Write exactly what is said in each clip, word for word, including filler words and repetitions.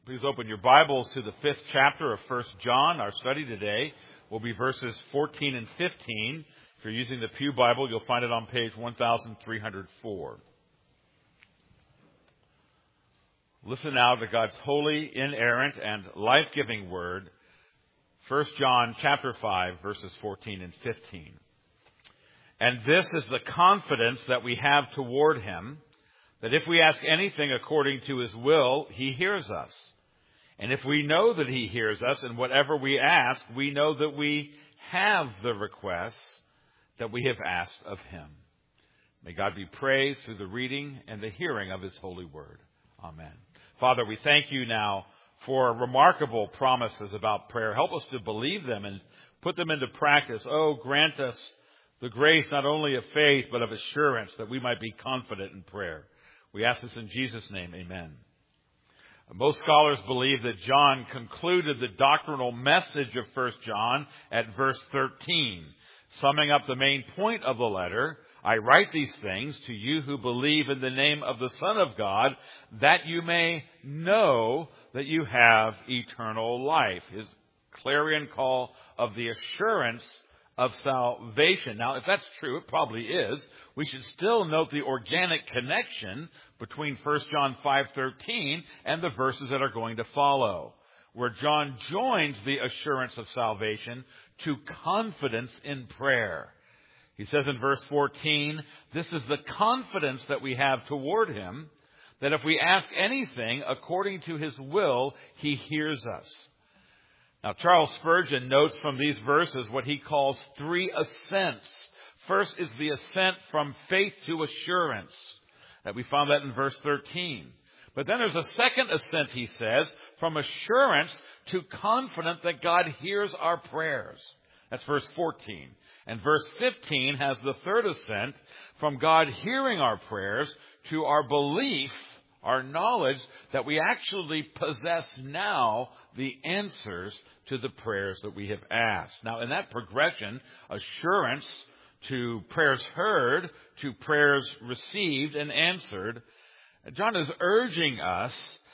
Please open your Bibles to the fifth chapter of First John. Our study today will be verses fourteen and fifteen. If you're using the Pew Bible, you'll find it on page one thousand three hundred four. Listen now to God's holy, inerrant, and life-giving word. First John chapter five, verses fourteen and fifteen. And this is the confidence that we have toward him, that if we ask anything according to his will, he hears us. And if we know that he hears us, and whatever we ask, we know that we have the requests that we have asked of him. May God be praised through the reading and the hearing of his holy word. Amen. Father, we thank you now for remarkable promises about prayer. Help us to believe them and put them into practice. Oh, grant us the grace not only of faith, but of assurance that we might be confident in prayer. We ask this in Jesus' name. Amen. Most scholars believe that John concluded the doctrinal message of First John at verse thirteen. Summing up the main point of the letter, I write these things to you who believe in the name of the Son of God, that you may know that you have eternal life. His clarion call of the assurance of salvation. Now, if that's true, it probably is, we should still note the organic connection between First John five thirteen and the verses that are going to follow, where John joins the assurance of salvation to confidence in prayer. He says in verse fourteen, this is the confidence that we have toward him, that if we ask anything according to his will, he hears us. Now, Charles Spurgeon notes from these verses what he calls three assents. First is the assent from faith to assurance. That we found that in verse thirteen. But then there's a second assent, he says, from assurance to confident that God hears our prayers. That's verse fourteen. And verse fifteen has the third assent from God hearing our prayers to our belief, our knowledge that we actually possess now the answers to the prayers that we have asked. Now, in that progression, assurance to prayers heard, to prayers received and answered, John is urging us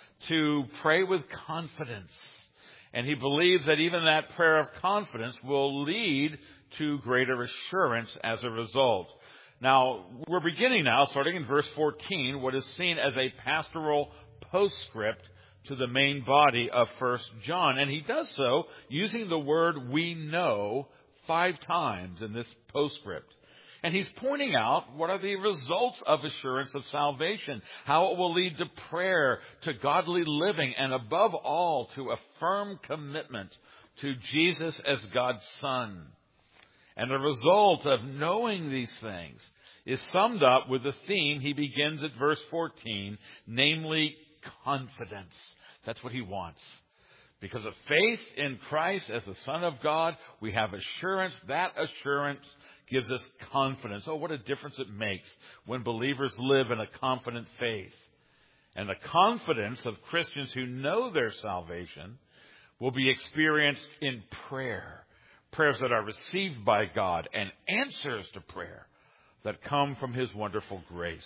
to pray with confidence. And he believes that even that prayer of confidence will lead to greater assurance as a result. Now, we're beginning now, starting in verse fourteen, what is seen as a pastoral postscript to the main body of First John. And he does so using the word we know five times in this postscript. And he's pointing out what are the results of assurance of salvation, how it will lead to prayer, to godly living, and above all, to a firm commitment to Jesus as God's Son. And the result of knowing these things is summed up with the theme he begins at verse fourteen, namely confidence. That's what he wants. Because of faith in Christ as the Son of God, we have assurance. That assurance gives us confidence. Oh, what a difference it makes when believers live in a confident faith. And the confidence of Christians who know their salvation will be experienced in prayer. Prayers that are received by God and answers to prayer that come from his wonderful grace.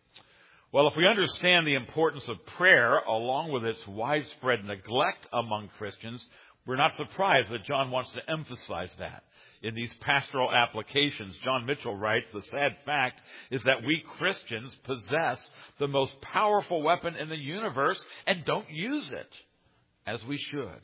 Well, if we understand the importance of prayer along with its widespread neglect among Christians, we're not surprised that John wants to emphasize that. In these pastoral applications, John Mitchell writes, the sad fact is that we Christians possess the most powerful weapon in the universe and don't use it as we should.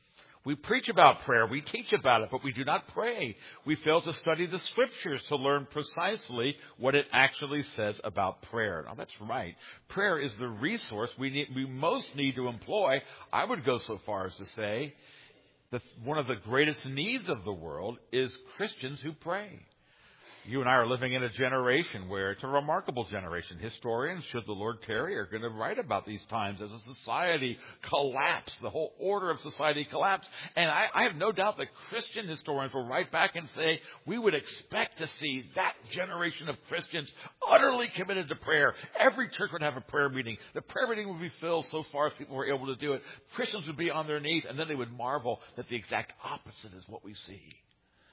We preach about prayer, we teach about it, but we do not pray. We fail to study the scriptures to learn precisely what it actually says about prayer. Now, that's right. Prayer is the resource we need, we most need to employ. I would go so far as to say that one of the greatest needs of the world is Christians who pray. You and I are living in a generation where it's a remarkable generation. Historians, should the Lord tarry, are going to write about these times as a society collapsed, the whole order of society collapsed. And I, I have no doubt that Christian historians will write back and say, we would expect to see that generation of Christians utterly committed to prayer. Every church would have a prayer meeting. The prayer meeting would be filled so far as people were able to do it. Christians would be on their knees, and then they would marvel that the exact opposite is what we see.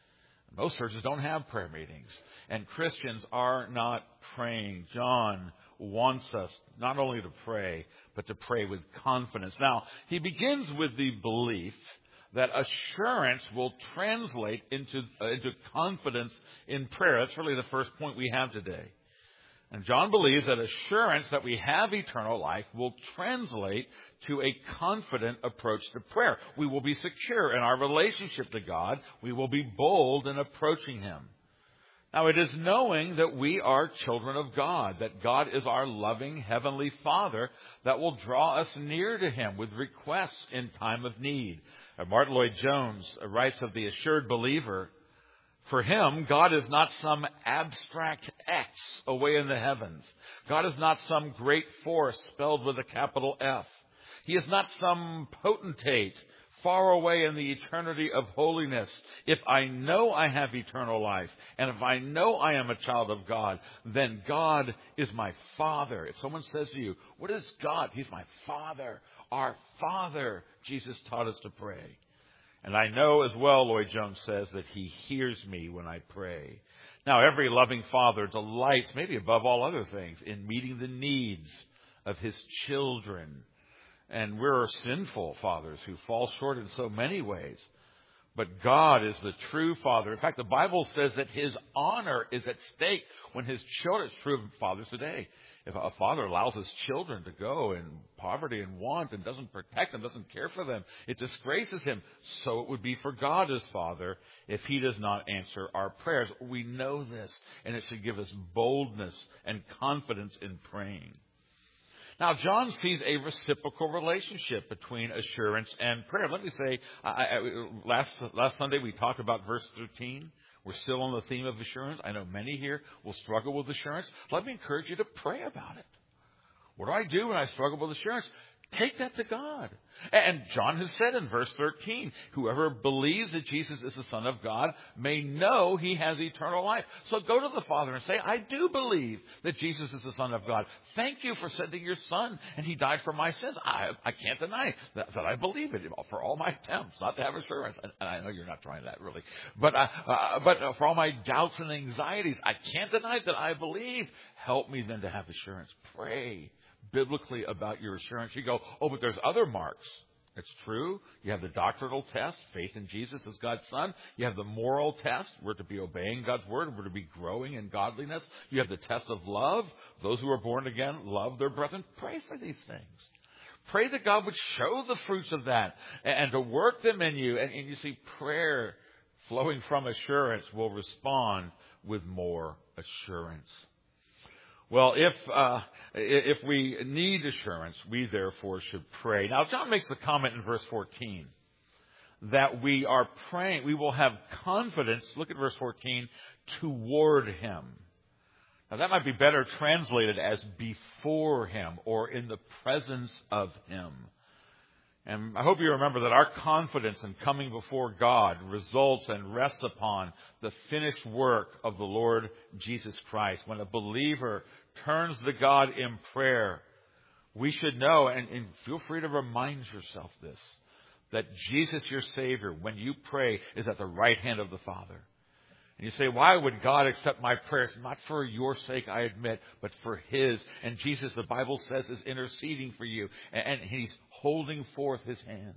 Most churches don't have prayer meetings, and Christians are not praying. John wants us not only to pray, but to pray with confidence. Now, he begins with the belief that assurance will translate into, uh, into confidence in prayer. That's really the first point we have today. And John believes that assurance that we have eternal life will translate to a confident approach to prayer. We will be secure in our relationship to God. We will be bold in approaching Him. Now, it is knowing that we are children of God, that God is our loving Heavenly Father that will draw us near to Him with requests in time of need. Martin Lloyd-Jones writes of the assured believer, for him, God is not some abstract X away in the heavens. God is not some great force spelled with a capital F. He is not some potentate far away in the eternity of holiness. If I know I have eternal life, and if I know I am a child of God, then God is my Father. If someone says to you, what is God? He's my Father. Our Father, Jesus taught us to pray. And I know as well, Lloyd-Jones says, that He hears me when I pray. Now, every loving father delights, maybe above all other things, in meeting the needs of his children. And we're sinful fathers who fall short in so many ways. But God is the true Father. In fact, the Bible says that His honor is at stake when His children, it's true of fathers today. If a father allows his children to go in poverty and want and doesn't protect them, doesn't care for them, it disgraces him. So it would be for God as Father if He does not answer our prayers. We know this, and it should give us boldness and confidence in praying. Now, John sees a reciprocal relationship between assurance and prayer. Let me say, I, I, last, last Sunday we talked about verse thirteen. We're still on the theme of assurance. I know many here will struggle with assurance. Let me encourage you to pray about it. What do I do when I struggle with assurance? Take that to God. And John has said in verse thirteen, whoever believes that Jesus is the Son of God may know he has eternal life. So go to the Father and say, I do believe that Jesus is the Son of God. Thank you for sending your Son, and He died for my sins. I, I can't deny that, that I believe it for all my attempts not to have assurance. And, and I know you're not trying that really. But, uh, uh, but uh, for all my doubts and anxieties, I can't deny that I believe. Help me then to have assurance. Pray biblically about your assurance. You go, oh, but there's other marks. It's true. You have the doctrinal test, faith in Jesus as God's Son. You have the moral test. We're to be obeying God's Word. We're to be growing in godliness. You have the test of love. Those who are born again love their brethren. Pray for these things. Pray that God would show the fruits of that and, and to work them in you. And, and you see, prayer flowing from assurance will respond with more assurance. Well, if uh, if we need assurance, we therefore should pray. Now, John makes the comment in verse fourteen that we are praying, we will have confidence, look at verse fourteen, toward Him. Now, that might be better translated as before Him or in the presence of Him. And I hope you remember that our confidence in coming before God results and rests upon the finished work of the Lord Jesus Christ. When a believer turns to God in prayer, we should know, and, and feel free to remind yourself this, that Jesus, your Savior, when you pray, is at the right hand of the Father. And you say, why would God accept my prayers? Not for your sake, I admit, but for His. And Jesus, the Bible says, is interceding for you. And, and He's holding forth His hands,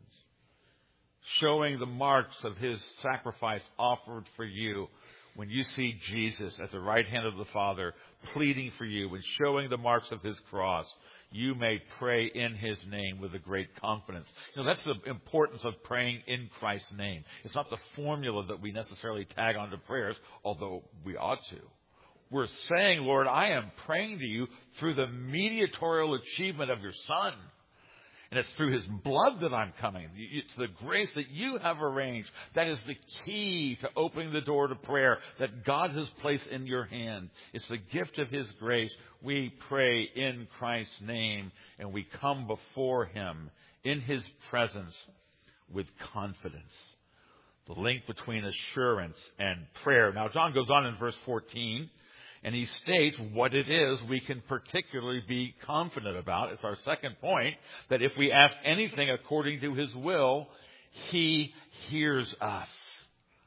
showing the marks of His sacrifice offered for you. When you see Jesus at the right hand of the Father pleading for you and showing the marks of His cross, you may pray in His name with a great confidence. You know, that's the importance of praying in Christ's name. It's not the formula that we necessarily tag onto prayers, although we ought to. We're saying, Lord, I am praying to you through the mediatorial achievement of your Son. And it's through His blood that I'm coming. It's the grace that you have arranged. That is the key to opening the door to prayer that God has placed in your hand. It's the gift of His grace. We pray in Christ's name, and we come before Him in His presence with confidence. The link between assurance and prayer. Now, John goes on in verse fourteen. And he states what it is we can particularly be confident about. It's our second point, that if we ask anything according to His will, He hears us.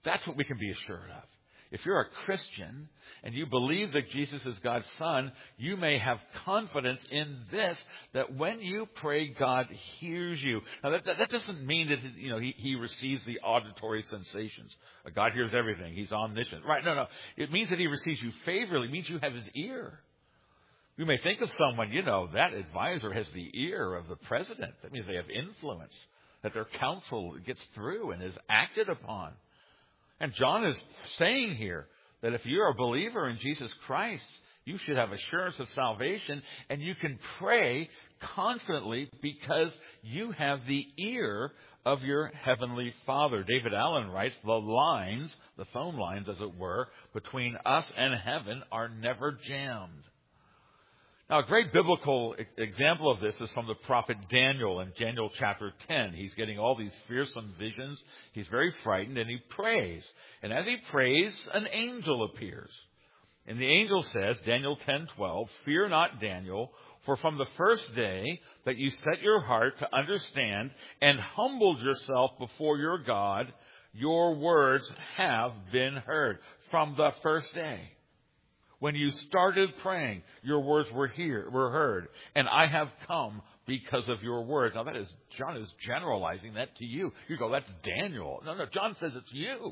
That's what we can be assured of. If you're a Christian and you believe that Jesus is God's Son, you may have confidence in this, that when you pray, God hears you. Now, that, that, that doesn't mean that, you know, he, he receives the auditory sensations. God hears everything. He's omniscient. Right, no, no. It means that he receives you favorably. It means you have his ear. You may think of someone, you know, that advisor has the ear of the president. That means they have influence, that their counsel gets through and is acted upon. And John is saying here that if you're a believer in Jesus Christ, you should have assurance of salvation, and you can pray confidently because you have the ear of your heavenly Father. David Allen writes, the lines, the phone lines as it were, between us and heaven are never jammed. Now, a great biblical example of this is from the prophet Daniel in Daniel chapter ten. He's getting all these fearsome visions. He's very frightened, and he prays. And as he prays, an angel appears. And the angel says, Daniel ten twelve, "Fear not, Daniel, for from the first day that you set your heart to understand and humbled yourself before your God, your words have been heard." From the first day. When you started praying, your words were here, were heard, and I have come because of your words. Now that is, John is generalizing that to you. You go, that's Daniel. No, no, John says it's you.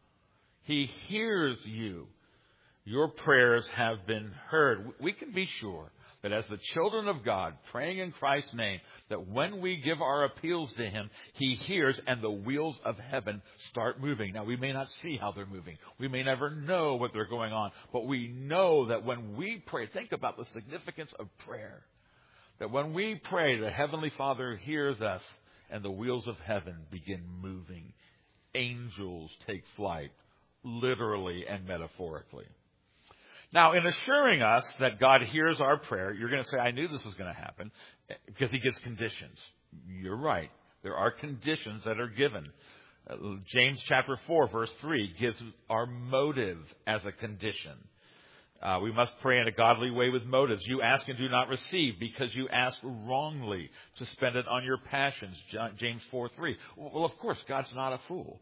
He hears you. Your prayers have been heard. We can be sure that as the children of God, praying in Christ's name, that when we give our appeals to him, he hears and the wheels of heaven start moving. Now, we may not see how they're moving. We may never know what they're going on. But we know that when we pray, think about the significance of prayer. That when we pray, the Heavenly Father hears us and the wheels of heaven begin moving. Angels take flight, literally and metaphorically. Now, in assuring us that God hears our prayer, you're going to say, I knew this was going to happen, because he gives conditions. You're right. There are conditions that are given. Uh, James chapter four, verse three, gives our motive as a condition. Uh, we must pray in a godly way with motives. You ask and do not receive because you ask wrongly to spend it on your passions. James four three. Well, of course, God's not a fool.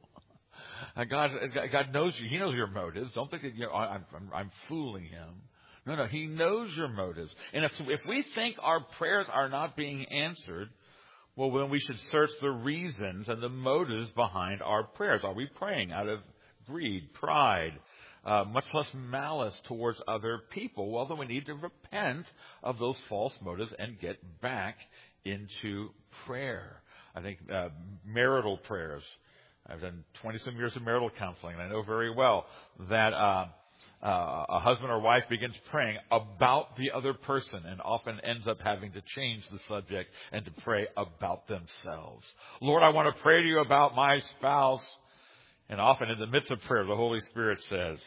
God, God knows you. He knows your motives. Don't think that, you know, I'm, I'm, I'm fooling him. No, no. He knows your motives. And if, if we think our prayers are not being answered, well, then we should search the reasons and the motives behind our prayers. Are we praying out of greed, pride, uh, much less malice towards other people? Well, then we need to repent of those false motives and get back into prayer. I think uh, marital prayers. I've done twenty-some years of marital counseling, and I know very well that uh, uh, a husband or wife begins praying about the other person and often ends up having to change the subject and to pray about themselves. Lord, I want to pray to you about my spouse. And often in the midst of prayer, the Holy Spirit says,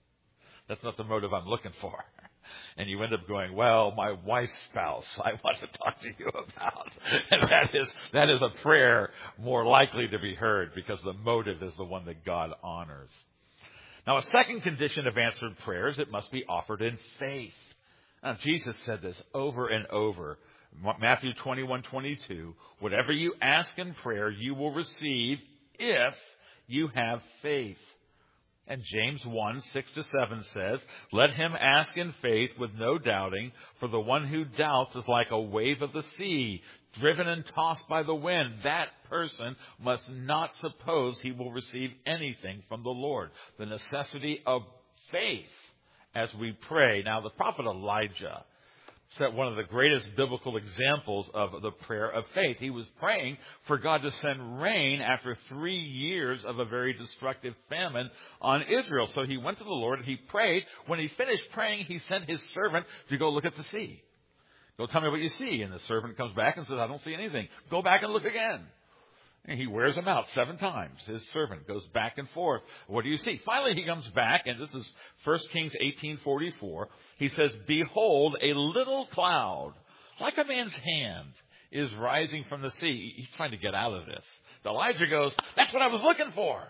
that's not the motive I'm looking for. And you end up going, well, my wife's spouse, I want to talk to you about. And that is, that is a prayer more likely to be heard because the motive is the one that God honors. Now, a second condition of answered prayers, it must be offered in faith. Now, Jesus said this over and over. Matthew twenty-one twenty-two, whatever you ask in prayer, you will receive if you have faith. And James one, six to seven says, let him ask in faith with no doubting, for the one who doubts is like a wave of the sea, driven and tossed by the wind. That person must not suppose he will receive anything from the Lord. The necessity of faith as we pray. Now, the prophet Elijah set one of the greatest biblical examples of the prayer of faith. He was praying for God to send rain after three years of a very destructive famine on Israel. So he went to the Lord and he prayed. When he finished praying, he sent his servant to go look at the sea. Go tell me what you see. And the servant comes back and says, I don't see anything. Go back and look again. And he wears him out seven times. His servant goes back and forth. What do you see? Finally, he comes back, and this is First Kings eighteen forty-four. He says, behold, a little cloud, like a man's hand, is rising from the sea. He's trying to get out of this. Elijah goes, that's what I was looking for.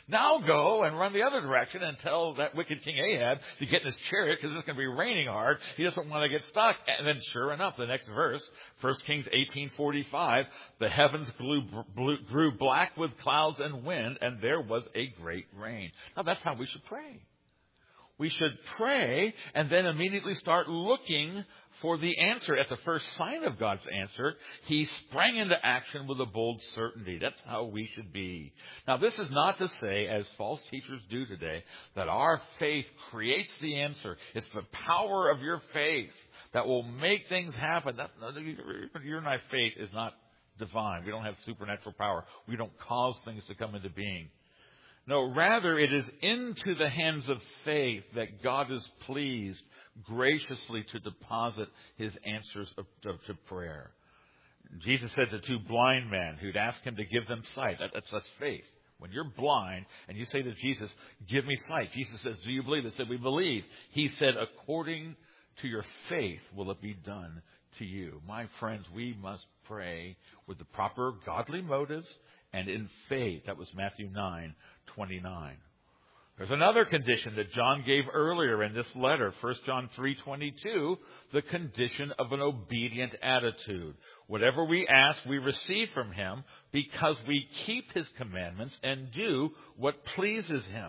Now go and run the other direction and tell that wicked King Ahab to get in his chariot because it's going to be raining hard. He doesn't want to get stuck. And then sure enough, the next verse, First Kings eighteen forty-five, the heavens grew, grew black with clouds and wind, and there was a great rain. Now that's how we should pray. We should pray and then immediately start looking for the answer. At the first sign of God's answer, he sprang into action with a bold certainty. That's how we should be. Now, this is not to say, as false teachers do today, that our faith creates the answer. It's the power of your faith that will make things happen. That, your and my faith is not divine. We don't have supernatural power. We don't cause things to come into being. No, rather it is into the hands of faith that God is pleased graciously to deposit his answers of, of, to prayer. Jesus said to two blind men who'd asked him to give them sight. That, that's, that's faith. When you're blind and you say to Jesus, give me sight. Jesus says, do you believe? They said, we believe. He said, according to your faith will it be done to you. My friends, we must pray with the proper godly motives and in faith. That was Matthew nine twenty-nine. There's another condition that John gave earlier in this letter, First John three twenty-two, the condition of an obedient attitude. Whatever we ask, we receive from him because we keep his commandments and do what pleases him.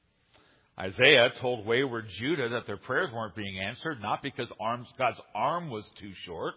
Isaiah told wayward Judah that their prayers weren't being answered, not because arms, God's arm was too short,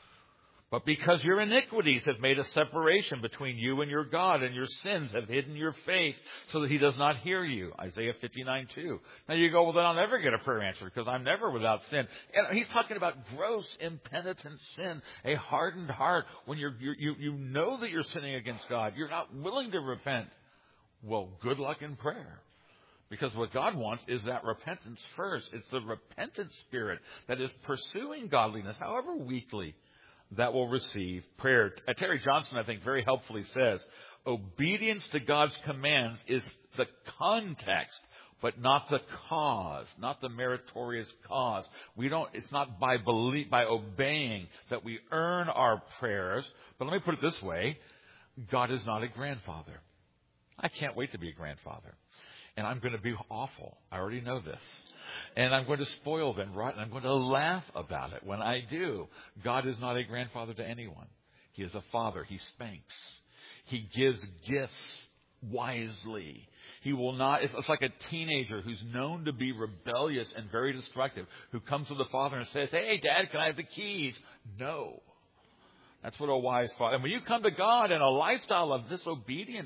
but because your iniquities have made a separation between you and your God, and your sins have hidden your face so that he does not hear you. Isaiah fifty-nine two. Now you go, well, then I'll never get a prayer answered because I'm never without sin. And he's talking about gross, impenitent sin, a hardened heart. When you're, you're, you you know that you're sinning against God, you're not willing to repent. Well, good luck in prayer. Because what God wants is that repentance first. It's the repentant spirit that is pursuing godliness, however weakly, that will receive prayer. Uh, Terry Johnson, I think, very helpfully says, obedience to God's commands is the context, but not the cause, not the meritorious cause. We don't. It's not by belief, by obeying that we earn our prayers. But let me put it this way: God is not a grandfather. I can't wait to be a grandfather, and I'm going to be awful. I already know this. And I'm going to spoil them, right? And I'm going to laugh about it when I do. God is not a grandfather to anyone. He is a father. He spanks. He gives gifts wisely. He will not, it's like a teenager who's known to be rebellious and very destructive, who comes to the father and says, hey, Dad, can I have the keys? No. That's what a wise father. And when you come to God in a lifestyle of disobedience,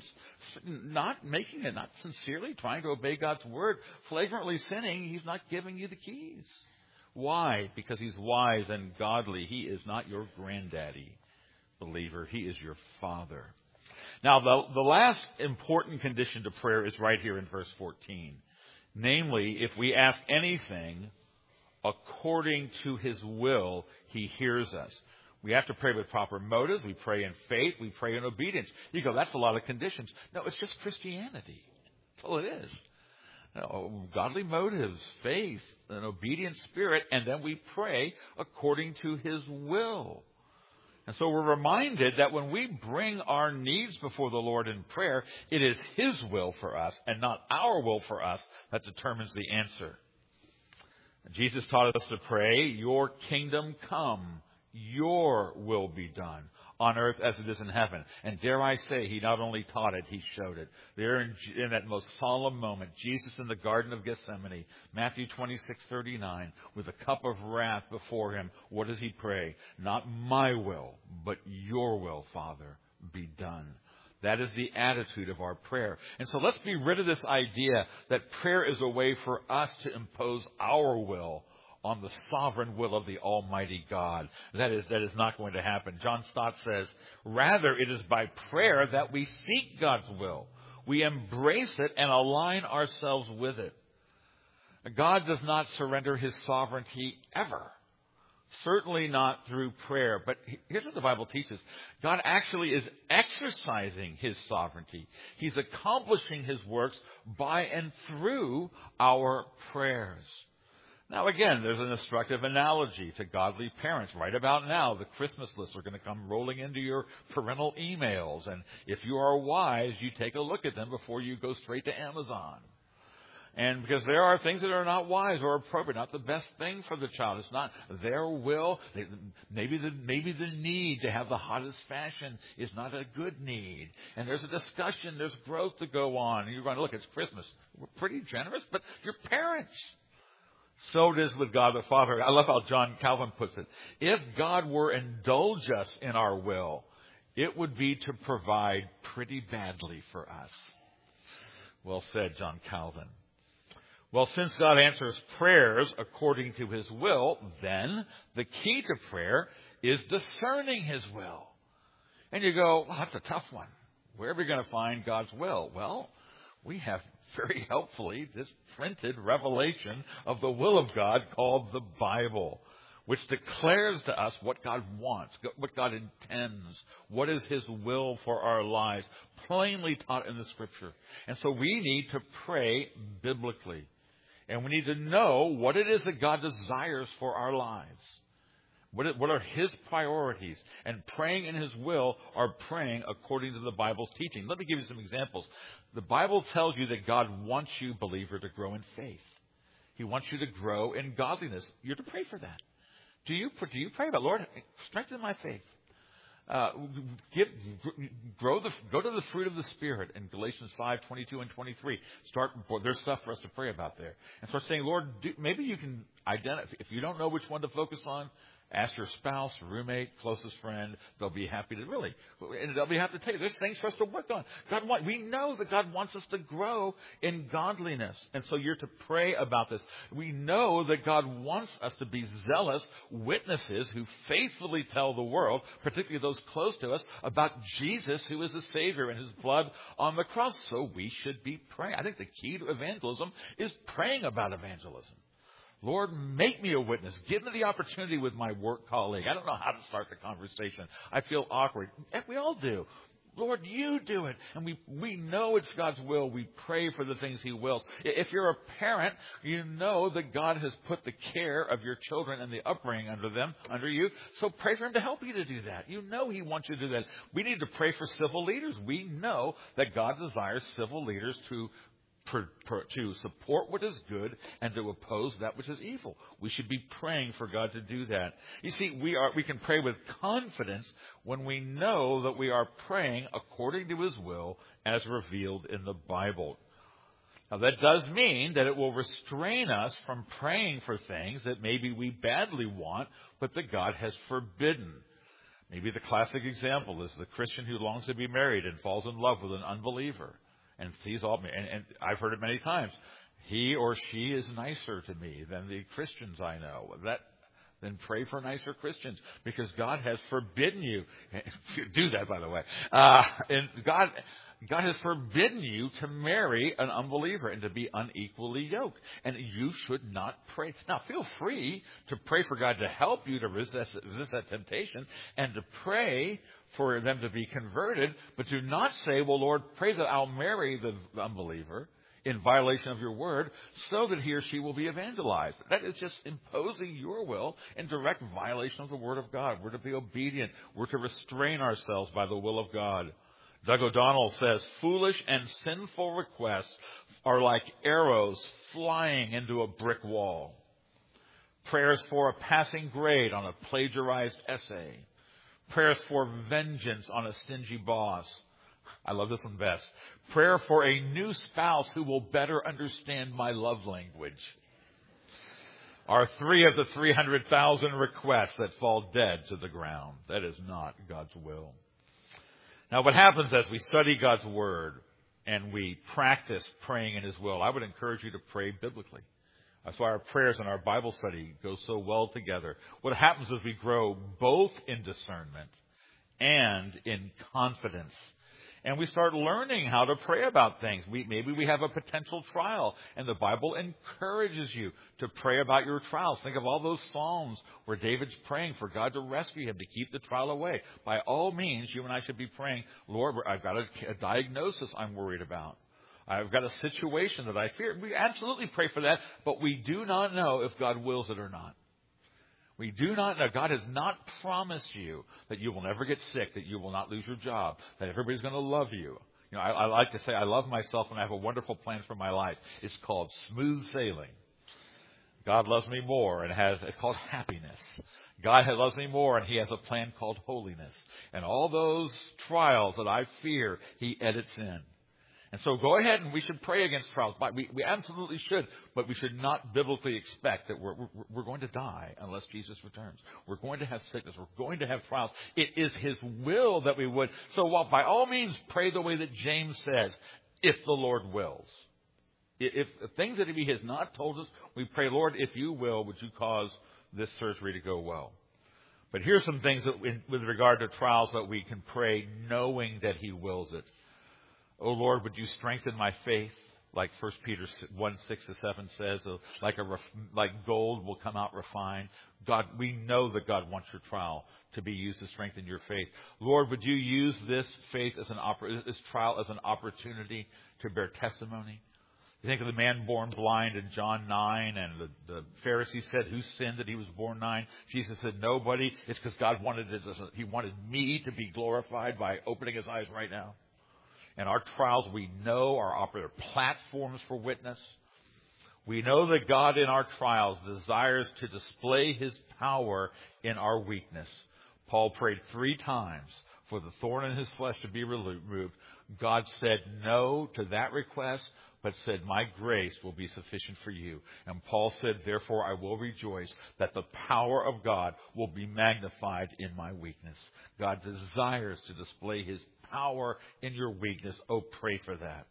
not making it, not sincerely trying to obey God's word, flagrantly sinning, he's not giving you the keys. Why? Because he's wise and godly. He is not your granddaddy, believer. He is your father. Now, the, the last important condition to prayer is right here in verse fourteen. Namely, if we ask anything according to his will, he hears us. We have to pray with proper motives. We pray in faith. We pray in obedience. You go, that's a lot of conditions. No, it's just Christianity. That's all it is. You know, godly motives, faith, an obedient spirit, and then we pray according to his will. And so we're reminded that when we bring our needs before the Lord in prayer, it is his will for us and not our will for us that determines the answer. Jesus taught us to pray, your kingdom come. Your will be done on earth as it is in heaven. And dare I say, he not only taught it, he showed it. There in, in that most solemn moment, Jesus in the Garden of Gethsemane, Matthew twenty-six thirty-nine, with a cup of wrath before him, what does he pray? Not my will, but your will, Father, be done. That is the attitude of our prayer. And so let's be rid of this idea that prayer is a way for us to impose our will on the sovereign will of the Almighty God. That is, that is not going to happen. John Stott says, rather it is by prayer that we seek God's will. We embrace it and align ourselves with it. God does not surrender his sovereignty ever. Certainly not through prayer. But here's what the Bible teaches. God actually is exercising his sovereignty. He's accomplishing his works by and through our prayers. Now, again, there's an instructive analogy to godly parents. Right about now, the Christmas lists are going to come rolling into your parental emails. And if you are wise, you take a look at them before you go straight to Amazon. And because there are things that are not wise or appropriate, not the best thing for the child. It's not their will. Maybe the, maybe the need to have the hottest fashion is not a good need. And there's a discussion, there's growth to go on. And you're going to look, it's Christmas. We're pretty generous, but you're parents. So it is with God the Father. I love how John Calvin puts it. If God were to indulge us in our will, it would be to provide pretty badly for us. Well said, John Calvin. Well, since God answers prayers according to His will, then the key to prayer is discerning His will. And you go, well, that's a tough one. Where are we going to find God's will? Well, we have very helpfully this printed revelation of the will of God called the Bible, which declares to us what God wants, what God intends, what is His will for our lives, plainly taught in the Scripture. And so we need to pray biblically. And we need to know what it is that God desires for our lives. What are His priorities? And praying in His will are praying according to the Bible's teaching. Let me give you some examples. The Bible tells you that God wants you, believer, to grow in faith. He wants you to grow in godliness. You're to pray for that. Do you, do you pray about, Lord, strengthen my faith? Uh, give, grow the, go to the fruit of the Spirit in Galatians five, twenty-two and twenty-three. Start, well, there's stuff for us to pray about there. And start saying, Lord, do, maybe you can identify, if you don't know which one to focus on, ask your spouse, roommate, closest friend. They'll be happy to really, and they'll be happy to tell you. There's things for us to work on. God want, we know that God wants us to grow in godliness. And so you're to pray about this. We know that God wants us to be zealous witnesses who faithfully tell the world, particularly those close to us, about Jesus, who is the Savior and His blood on the cross. So we should be praying. I think the key to evangelism is praying about evangelism. Lord, make me a witness. Give me the opportunity with my work colleague. I don't know how to start the conversation. I feel awkward. And we all do. Lord, you do it. And we, we know it's God's will. We pray for the things He wills. If you're a parent, you know that God has put the care of your children and the upbringing under them, under you. So pray for Him to help you to do that. You know He wants you to do that. We need to pray for civil leaders. We know that God desires civil leaders to Per, per, to support what is good and to oppose that which is evil. We should be praying for God to do that. You see, we are we can pray with confidence when we know that we are praying according to His will as revealed in the Bible. Now, that does mean that it will restrain us from praying for things that maybe we badly want, but that God has forbidden. Maybe the classic example is the Christian who longs to be married and falls in love with an unbeliever. And sees all, and, and I've heard it many times. He or she is nicer to me than the Christians I know. That, then pray for nicer Christians, because God has forbidden you. Do that, by the way. Uh, and God, God has forbidden you to marry an unbeliever and to be unequally yoked. And you should not pray. Now, feel free to pray for God to help you to resist, resist that temptation and to pray for them to be converted, but do not say, well, Lord, pray that I'll marry the unbeliever in violation of your word so that he or she will be evangelized. That is just imposing your will in direct violation of the word of God. We're to be obedient. We're to restrain ourselves by the will of God. Doug O'Donnell says, foolish and sinful requests are like arrows flying into a brick wall. Prayers for a passing grade on a plagiarized essay. Prayers for vengeance on a stingy boss. I love this one best. Prayer for a new spouse who will better understand my love language are three of the three hundred thousand requests that fall dead to the ground. That is not God's will. Now, what happens as we study God's Word and we practice praying in His will, I would encourage you to pray biblically. That's why our prayers and our Bible study go so well together. What happens is we grow both in discernment and in confidence. And we start learning how to pray about things. We, maybe we have a potential trial, and the Bible encourages you to pray about your trials. Think of all those Psalms where David's praying for God to rescue him, to keep the trial away. By all means, you and I should be praying, Lord, I've got a, a diagnosis I'm worried about. I've got a situation that I fear. We absolutely pray for that, but we do not know if God wills it or not. We do not know. God has not promised you that you will never get sick, that you will not lose your job, that everybody's going to love you. You know, I, I like to say I love myself and I have a wonderful plan for my life. It's called smooth sailing. God loves me more and has, it's called happiness. God loves me more and He has a plan called holiness. And all those trials that I fear, He edits in. And so go ahead and we should pray against trials. We, we absolutely should, but we should not biblically expect that we're, we're, we're going to die unless Jesus returns. We're going to have sickness. We're going to have trials. It is His will that we would. So while by all means pray the way that James says, if the Lord wills. If, if things that He has not told us, we pray, Lord, if you will, would you cause this surgery to go well? But here's some things that in, with regard to trials that we can pray knowing that He wills it. Oh, Lord, would you strengthen my faith, like First Peter one, six to seven says, like, a, like gold will come out refined. God, we know that God wants your trial to be used to strengthen your faith. Lord, would you use this faith as an this trial as an opportunity to bear testimony? You think of the man born blind in John nine, and the, the Pharisees said, who sinned that he was born blind? Jesus said, nobody. It's because God wanted it. He wanted me to be glorified by opening His eyes right now. And our trials, we know, are operative platforms for witness. We know that God in our trials desires to display His power in our weakness. Paul prayed three times for the thorn in his flesh to be removed. God said no to that request, but said, my grace will be sufficient for you. And Paul said, therefore I will rejoice that the power of God will be magnified in my weakness. God desires to display His power in your weakness. Oh, pray for that.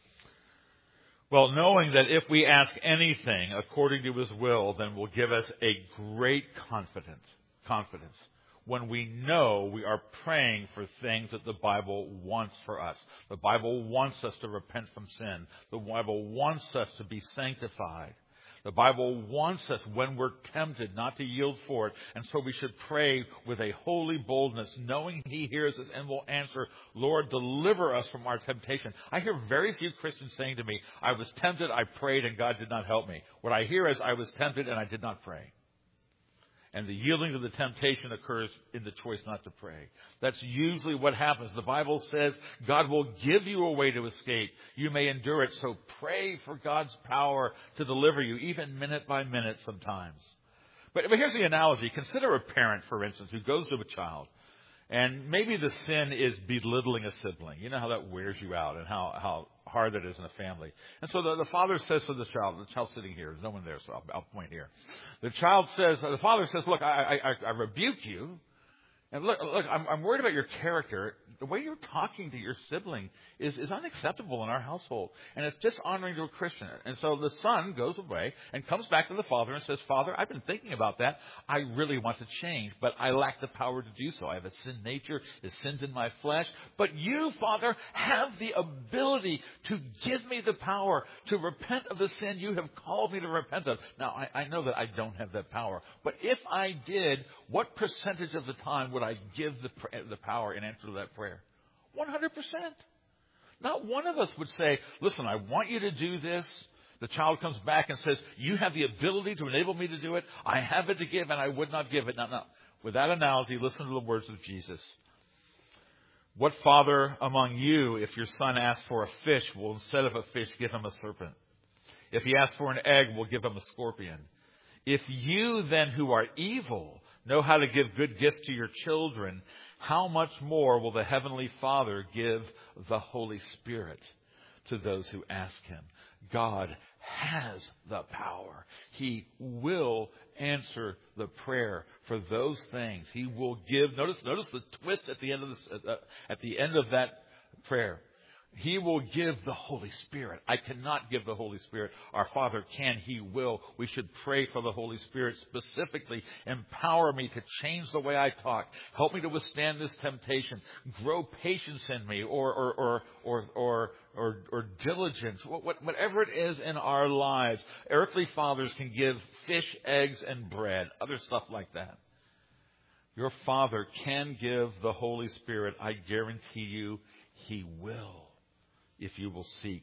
Well, knowing that if we ask anything according to His will, then will give us a great confidence, confidence when we know we are praying for things that the Bible wants for us. The Bible wants us to repent from sin. The Bible wants us to be sanctified. The Bible wants us, when we're tempted, not to yield for it. And so we should pray with a holy boldness, knowing He hears us and will answer, Lord, deliver us from our temptation. I hear very few Christians saying to me, I was tempted, I prayed, and God did not help me. What I hear is, I was tempted and I did not pray. And the yielding to the temptation occurs in the choice not to pray. That's usually what happens. The Bible says God will give you a way to escape. You may endure it. So pray for God's power to deliver you, even minute by minute sometimes. But, but here's the analogy. Consider a parent, for instance, who goes to a child. And maybe the sin is belittling a sibling. You know how that wears you out and how, how hard that is in a family. And so the, the father says to the child, the child's sitting here, there's no one there, so I'll, I'll point here. The child says, the father says, look, I, I, I rebuke you. And look, look, I'm, I'm worried about your character. The way you're talking to your sibling is, is unacceptable in our household. And it's dishonoring to a Christian. And so the son goes away and comes back to the father and says, Father, I've been thinking about that. I really want to change, but I lack the power to do so. I have a sin nature. It sins in my flesh. But you, Father, have the ability to give me the power to repent of the sin you have called me to repent of. Now, I, I know that I don't have that power. But if I did, what percentage of the time would I give the, the power in answer to that prayer? one hundred percent. Not one of us would say, listen, I want you to do this. The child comes back and says, you have the ability to enable me to do it. I have it to give and I would not give it. Now, now, with that analogy, listen to the words of Jesus. What father among you, if your son asks for a fish, will instead of a fish give him a serpent? If he asks for an egg, will give him a scorpion? If you then who are evil know how to give good gifts to your children, how much more will the Heavenly Father give the Holy Spirit to those who ask Him? God has the power. He will answer the prayer for those things. He will give. Notice, notice the twist at the end of this, uh, at the end of that prayer. He will give the Holy Spirit. I cannot give the Holy Spirit. Our Father can. He will. We should pray for the Holy Spirit specifically. Empower me to change the way I talk. Help me to withstand this temptation. Grow patience in me, or or or or or or, or diligence. Whatever it is in our lives. Earthly fathers can give fish, eggs, and bread. Other stuff like that. Your Father can give the Holy Spirit. I guarantee you, He will, if you will seek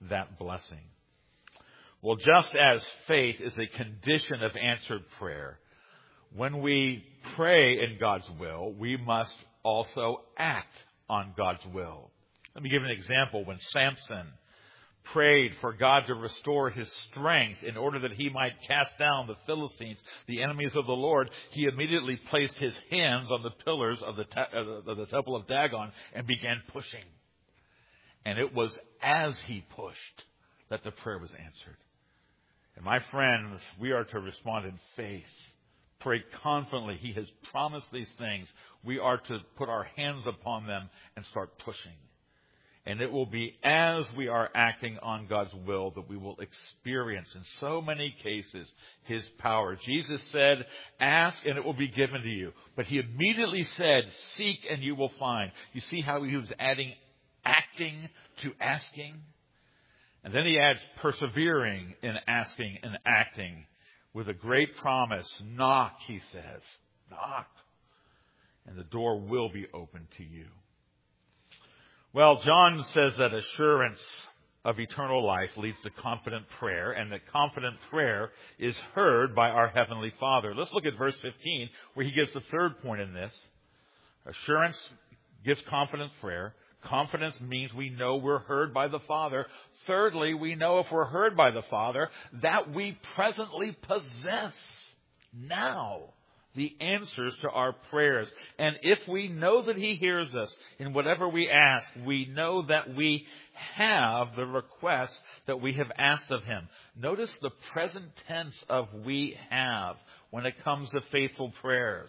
that blessing. Well, just as faith is a condition of answered prayer, when we pray in God's will, we must also act on God's will. Let me give an example. When Samson prayed for God to restore his strength in order that he might cast down the Philistines, the enemies of the Lord, he immediately placed his hands on the pillars of the, ta- of the temple of Dagon and began pushing. And it was as he pushed that the prayer was answered. And my friends, we are to respond in faith. Pray confidently. He has promised these things. We are to put our hands upon them and start pushing. And it will be as we are acting on God's will that we will experience, in so many cases, His power. Jesus said, ask and it will be given to you. But He immediately said, seek and you will find. You see how He was adding acting to asking? And then He adds persevering in asking and acting with a great promise. Knock, He says. Knock. And the door will be opened to you. Well, John says that assurance of eternal life leads to confident prayer, and that confident prayer is heard by our Heavenly Father. Let's look at verse fifteen, where he gives the third point in this. Assurance gives confident prayer. Confidence means we know we're heard by the Father. Thirdly, we know if we're heard by the Father, that we presently possess now the answers to our prayers. And if we know that He hears us in whatever we ask, we know that we have the request that we have asked of Him. Notice the present tense of we have when it comes to faithful prayers.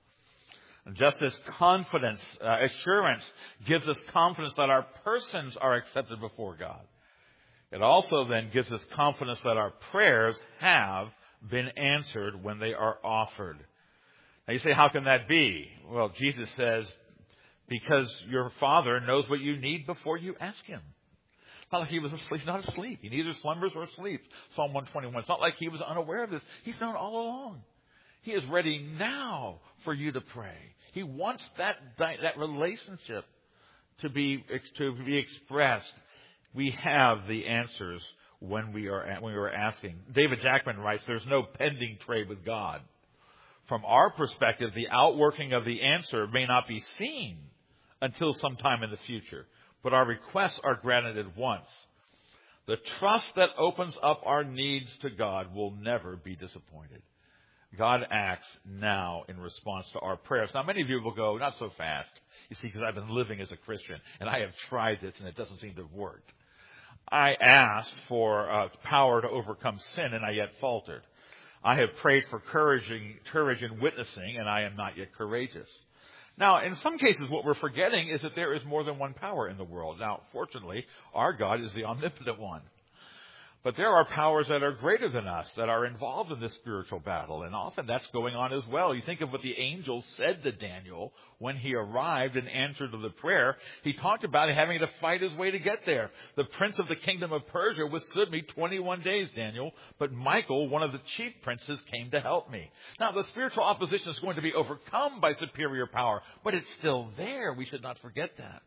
Just as confidence, uh, assurance gives us confidence that our persons are accepted before God, it also then gives us confidence that our prayers have been answered when they are offered. Now you say, how can that be? Well, Jesus says, because your Father knows what you need before you ask Him. Not like He was asleep. He's not asleep. He neither slumbers or sleeps. Psalm one twenty-one. It's not like He was unaware of this. He's known all along. He is ready now for you to pray. He wants that, that relationship to be, to be expressed. We have the answers when we are, when we are asking. David Jackman writes, there's no pending trade with God. From our perspective, the outworking of the answer may not be seen until sometime in the future, but our requests are granted at once. The trust that opens up our needs to God will never be disappointed. God acts now in response to our prayers. Now, many of you will go, not so fast. You see, because I've been living as a Christian, and I have tried this, and it doesn't seem to have worked. I asked for uh, power to overcome sin, and I yet faltered. I have prayed for courage and, courage in witnessing, and I am not yet courageous. Now, in some cases, what we're forgetting is that there is more than one power in the world. Now, fortunately, our God is the omnipotent one. But there are powers that are greater than us that are involved in this spiritual battle, and often that's going on as well. You think of what the angel said to Daniel when he arrived in answer to the prayer. He talked about having to fight his way to get there. The prince of the kingdom of Persia withstood me twenty-one days, Daniel, but Michael, one of the chief princes, came to help me. Now, the spiritual opposition is going to be overcome by superior power, but it's still there. We should not forget that.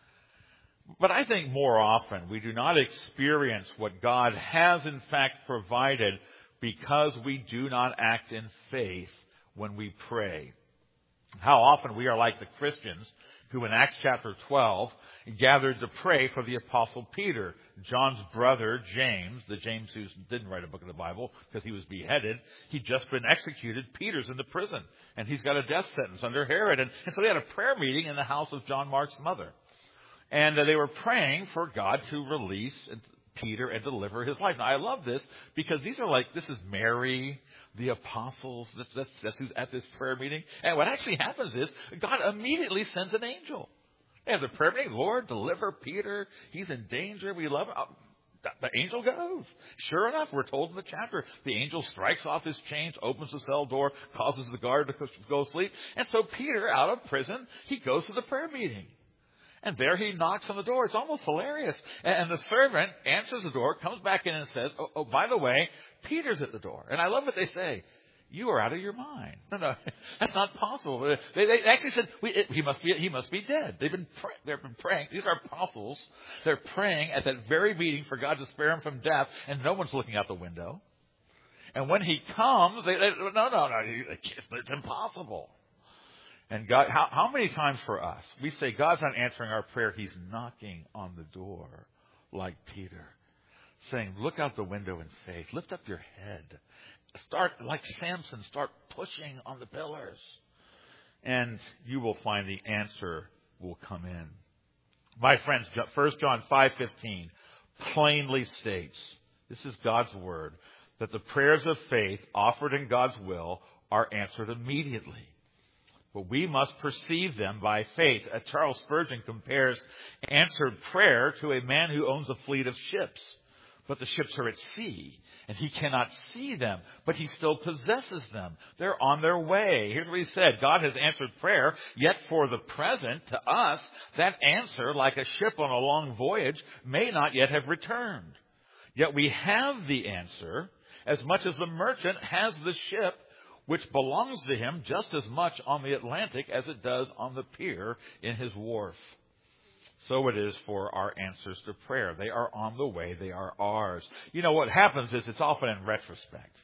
But I think more often we do not experience what God has in fact provided because we do not act in faith when we pray. How often we are like the Christians who in Acts chapter twelve gathered to pray for the Apostle Peter, John's brother James, the James who didn't write a book of the Bible because he was beheaded. He'd just been executed. Peter's in the prison, and he's got a death sentence under Herod. And, and so they had a prayer meeting in the house of John Mark's mother. And uh, they were praying for God to release Peter and deliver his life. Now, I love this because these are like, this is Mary, the apostles. That's, that's, that's who's at this prayer meeting. And what actually happens is God immediately sends an angel. They have the prayer meeting. Lord, deliver Peter. He's in danger. We love him. The angel goes. Sure enough, we're told in the chapter, the angel strikes off his chains, opens the cell door, causes the guard to go sleep. And so Peter, out of prison, he goes to the prayer meeting. And there he knocks on the door. It's almost hilarious. And the servant answers the door, comes back in and says, oh, oh, by the way, Peter's at the door. And I love what they say. You are out of your mind. No, no, that's not possible. They, they actually said, we, it, he must be he must be dead. They've been, pray, they've been praying. These are apostles. They're praying at that very meeting for God to spare him from death, and no one's looking out the window. And when he comes, they, they no, no, no, it's impossible. And God, how, how many times for us, we say God's not answering our prayer. He's knocking on the door like Peter, saying, look out the window in faith. Lift up your head. Start, like Samson, start pushing on the pillars. And you will find the answer will come in. My friends, First John five fifteen plainly states, this is God's word, that the prayers of faith offered in God's will are answered immediately. But we must perceive them by faith. Uh, Charles Spurgeon compares answered prayer to a man who owns a fleet of ships. But the ships are at sea, and he cannot see them, but he still possesses them. They're on their way. Here's what he said. God has answered prayer, yet for the present, to us, that answer, like a ship on a long voyage, may not yet have returned. Yet we have the answer, as much as the merchant has the ship, which belongs to him just as much on the Atlantic as it does on the pier in his wharf. So it is for our answers to prayer. They are on the way. They are ours. You know, what happens is it's often in retrospect.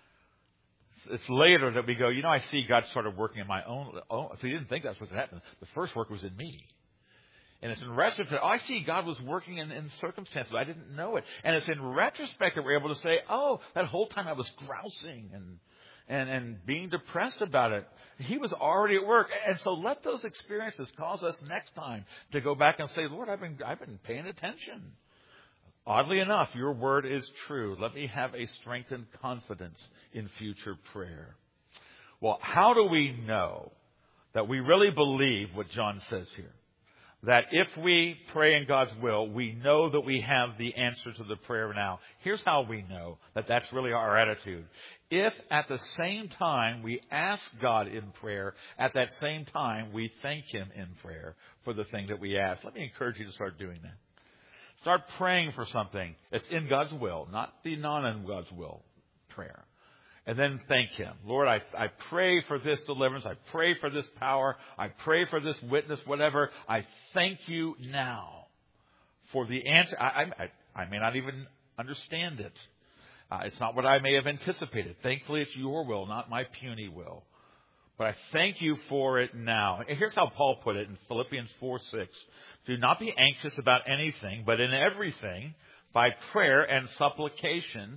It's later that we go, you know, I see God started working in my own. own if He didn't think that's what happened, the first work was in me. And it's in retrospect, oh, I see God was working in, in circumstances. I didn't know it. And it's in retrospect that we're able to say, oh, that whole time I was grousing and And, and being depressed about it. He was already at work. And so let those experiences cause us next time to go back and say, Lord, I've been, I've been paying attention. Oddly enough, your word is true. Let me have a strengthened confidence in future prayer. Well, how do we know that we really believe what John says here? That if we pray in God's will, we know that we have the answer to the prayer now. Here's how we know that that's really our attitude. If at the same time we ask God in prayer, at that same time we thank Him in prayer for the thing that we ask. Let me encourage you to start doing that. Start praying for something that's in God's will, not the non-in God's will prayer. And then thank Him. Lord, I, I pray for this deliverance. I pray for this power. I pray for this witness, whatever. I thank you now for the answer. I, I, I may not even understand it. Uh, it's not what I may have anticipated. Thankfully, it's your will, not my puny will. But I thank you for it now. And here's how Paul put it in Philippians four six. Do not be anxious about anything, but in everything, by prayer and supplication,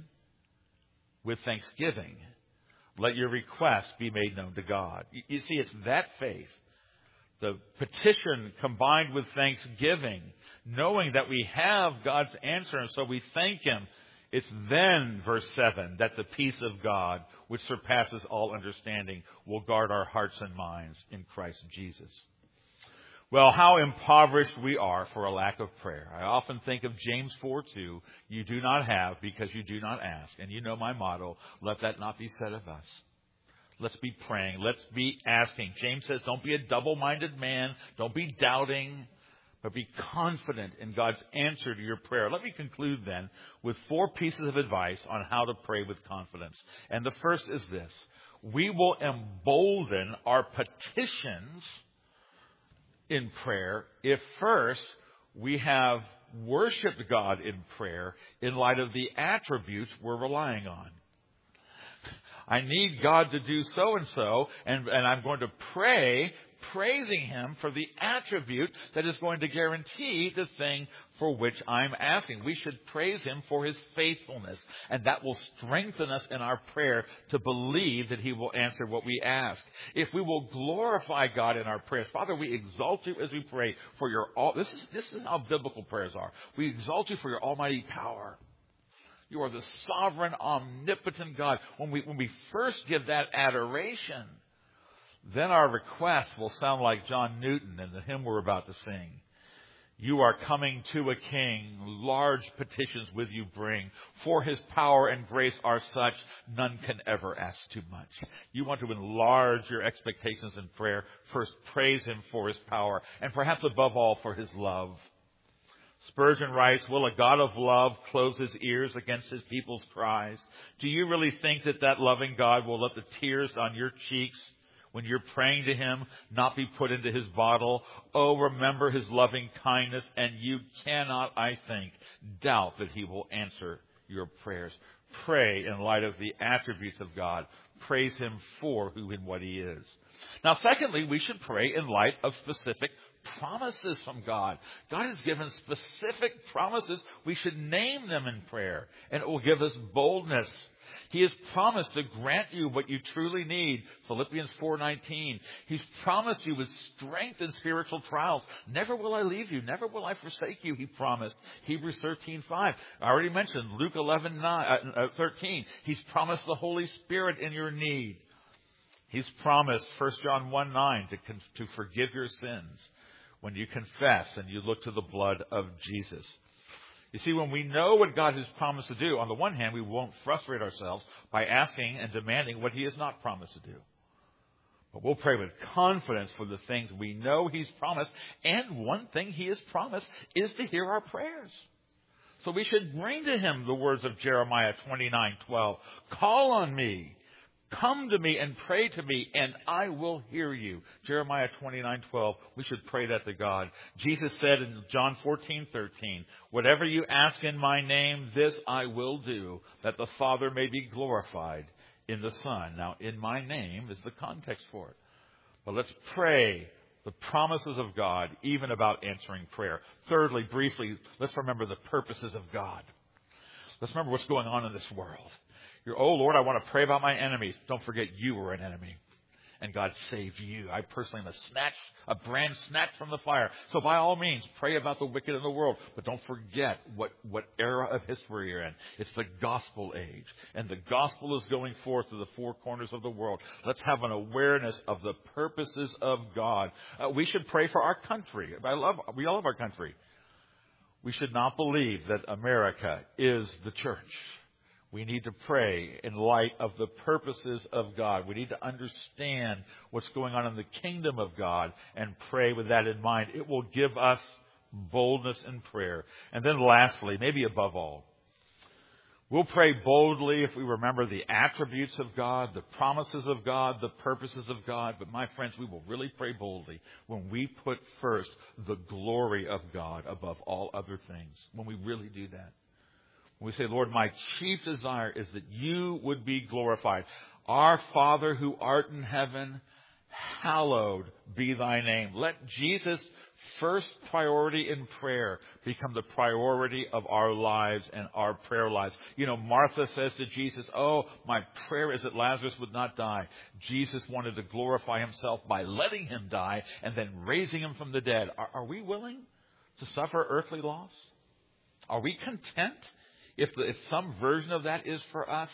with thanksgiving, let your requests be made known to God. You see, it's that faith, the petition combined with thanksgiving, knowing that we have God's answer, and so we thank Him. It's then, verse seven, that the peace of God, which surpasses all understanding, will guard our hearts and minds in Christ Jesus. Well, how impoverished we are for a lack of prayer. I often think of James four two, you do not have because you do not ask. And you know my motto, let that not be said of us. Let's be praying. Let's be asking. James says, don't be a double-minded man. Don't be doubting, but be confident in God's answer to your prayer. Let me conclude then with four pieces of advice on how to pray with confidence. And the first is this. We will embolden our petitions in prayer if first we have worshiped God in prayer in light of the attributes we're relying on. I need God to do so-and-so, and, and I'm going to pray, praising Him for the attribute that is going to guarantee the thing for which I'm asking. We should praise Him for His faithfulness, and that will strengthen us in our prayer to believe that He will answer what we ask. If we will glorify God in our prayers, Father, we exalt You as we pray for Your all. This is this is how biblical prayers are. We exalt You for Your almighty power. You are the sovereign, omnipotent God. When we when we first give that adoration, then our request will sound like John Newton in the hymn we're about to sing. You are coming to a king, large petitions with you bring. For His power and grace are such, none can ever ask too much. You want to enlarge your expectations in prayer. First, praise Him for His power, and perhaps above all for His love. Spurgeon writes, will a God of love close his ears against his people's cries? Do you really think that that loving God will let the tears on your cheeks when you're praying to him not be put into his bottle? Oh, remember his loving kindness, and you cannot, I think, doubt that he will answer your prayers. Pray in light of the attributes of God. Praise him for who and what he is. Now, secondly, we should pray in light of specific promises from God. God has given specific promises. We should name them in prayer, and it will give us boldness. He has promised to grant you what you truly need. Philippians four nineteen. He's promised you with strength in spiritual trials. Never will I leave you. Never will I forsake you, he promised. Hebrews thirteen five. I already mentioned Luke eleven thirteen. He's promised the Holy Spirit in your need. He's promised First John one nine to, to forgive your sins when you confess and you look to the blood of Jesus. You see, when we know what God has promised to do, on the one hand, we won't frustrate ourselves by asking and demanding what he has not promised to do. But we'll pray with confidence for the things we know he's promised. And one thing he has promised is to hear our prayers. So we should bring to him the words of Jeremiah twenty-nine twelve. Call on me. Come to me and pray to me, and I will hear you. Jeremiah twenty-nine twelve. We should pray that to God. Jesus said in John fourteen thirteen, whatever you ask in my name, this I will do, that the Father may be glorified in the Son. Now, in my name is the context for it. But let's pray the promises of God, even about answering prayer. Thirdly, briefly, let's remember the purposes of God. Let's remember what's going on in this world. You're, oh, Lord, I want to pray about my enemies. Don't forget you were an enemy. And God saved you. I personally am a snatch, a brand snatched from the fire. So by all means, pray about the wicked in the world. But don't forget what, what era of history you're in. It's the gospel age. And the gospel is going forth to the four corners of the world. Let's have an awareness of the purposes of God. Uh, we should pray for our country. I love, we all love our country. We should not believe that America is the church. We need to pray in light of the purposes of God. We need to understand what's going on in the kingdom of God and pray with that in mind. It will give us boldness in prayer. And then lastly, maybe above all, we'll pray boldly if we remember the attributes of God, the promises of God, the purposes of God. But my friends, we will really pray boldly when we put first the glory of God above all other things. When we really do that. We say, Lord, my chief desire is that you would be glorified. Our Father who art in heaven, hallowed be thy name. Let Jesus' first priority in prayer become the priority of our lives and our prayer lives. You know, Martha says to Jesus, oh, my prayer is that Lazarus would not die. Jesus wanted to glorify himself by letting him die and then raising him from the dead. Are, are we willing to suffer earthly loss? Are we content If, the, if some version of that is for us?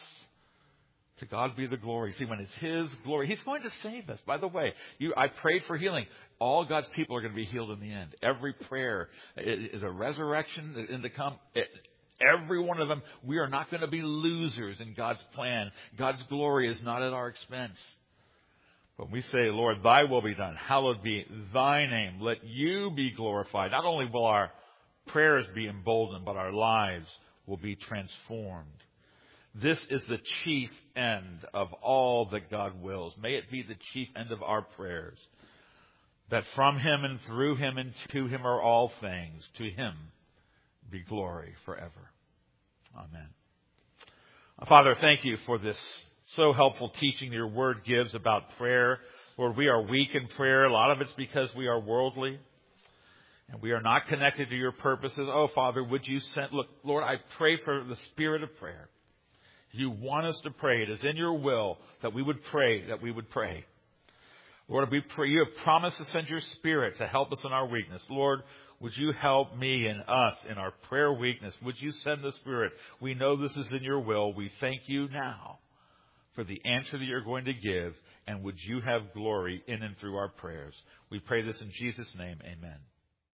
To God be the glory. See, when it's his glory, he's going to save us. By the way, you, I prayed for healing. All God's people are going to be healed in the end. Every prayer is a resurrection in the come. It, every one of them, we are not going to be losers in God's plan. God's glory is not at our expense. But we say, Lord, thy will be done. Hallowed be thy name. Let you be glorified. Not only will our prayers be emboldened, but our lives will be transformed. This is the chief end of all that God wills. May it be the chief end of our prayers. That from him and through him and to him are all things. To him be glory forever. Amen. Father, thank you for this so helpful teaching your word gives about prayer. Lord, we are weak in prayer. A lot of it's because we are worldly. And we are not connected to your purposes. Oh, Father, would you send... Look, Lord, I pray for the spirit of prayer. You want us to pray. It is in your will that we would pray, that we would pray. Lord, we pray. You have promised to send your spirit to help us in our weakness. Lord, would you help me and us in our prayer weakness? Would you send the Spirit? We know this is in your will. We thank you now for the answer that you're going to give. And would you have glory in and through our prayers? We pray this in Jesus' name. Amen.